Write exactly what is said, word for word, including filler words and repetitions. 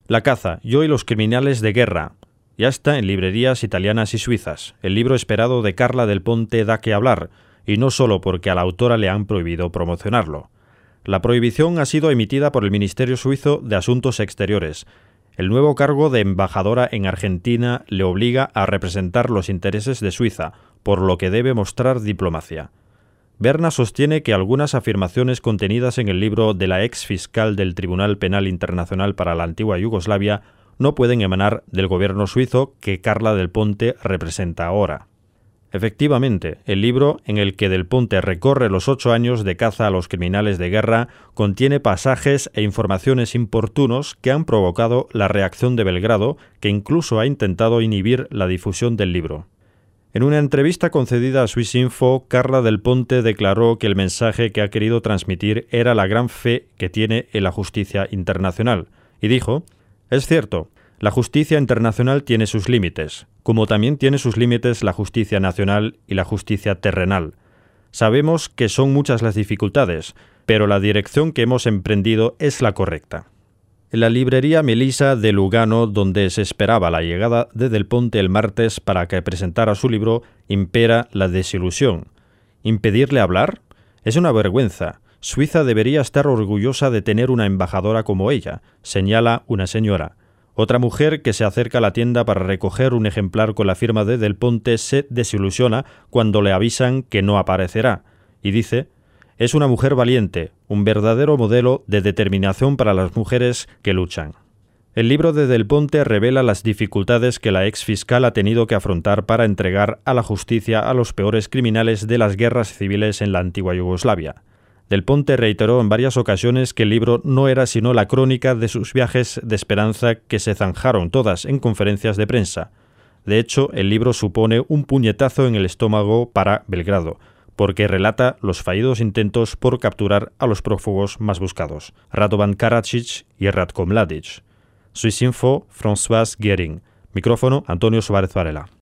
La caza, yo y los criminales de guerra. Ya está en librerías italianas y suizas. El libro esperado de Carla Del Ponte da que hablar, y no solo porque a la autora le han prohibido promocionarlo. La prohibición ha sido emitida por el Ministerio Suizo de Asuntos Exteriores. El nuevo cargo de embajadora en Argentina le obliga a representar los intereses de Suiza, por lo que debe mostrar diplomacia. Berna sostiene que algunas afirmaciones contenidas en el libro de la ex fiscal del Tribunal Penal Internacional para la antigua Yugoslavia no pueden emanar del gobierno suizo que Carla Del Ponte representa ahora. Efectivamente, el libro, en el que Del Ponte recorre los ocho años de caza a los criminales de guerra, contiene pasajes e informaciones importunos que han provocado la reacción de Belgrado, que incluso ha intentado inhibir la difusión del libro. En una entrevista concedida a Swissinfo, Carla Del Ponte declaró que el mensaje que ha querido transmitir era la gran fe que tiene en la justicia internacional, y dijo: «Es cierto, la justicia internacional tiene sus límites, como también tiene sus límites la justicia nacional y la justicia terrenal. Sabemos que son muchas las dificultades, pero la dirección que hemos emprendido es la correcta». En la librería Melissa de Lugano, donde se esperaba la llegada de Del Ponte el martes para que presentara su libro, impera la desilusión. ¿Impedirle hablar? Es una vergüenza. Suiza debería estar orgullosa de tener una embajadora como ella, señala una señora. Otra mujer que se acerca a la tienda para recoger un ejemplar con la firma de Del Ponte se desilusiona cuando le avisan que no aparecerá, y dice: «Es una mujer valiente, un verdadero modelo de determinación para las mujeres que luchan». El libro de Del Ponte revela las dificultades que la ex fiscal ha tenido que afrontar para entregar a la justicia a los peores criminales de las guerras civiles en la antigua Yugoslavia. Del Ponte reiteró en varias ocasiones que el libro no era sino la crónica de sus viajes de esperanza, que se zanjaron todas en conferencias de prensa. De hecho, el libro supone un puñetazo en el estómago para Belgrado, porque relata los fallidos intentos por capturar a los prófugos más buscados, Radovan Karadzic y Ratko Mladic. Swissinfo, François Gehring. Micrófono, Antonio Suárez Varela.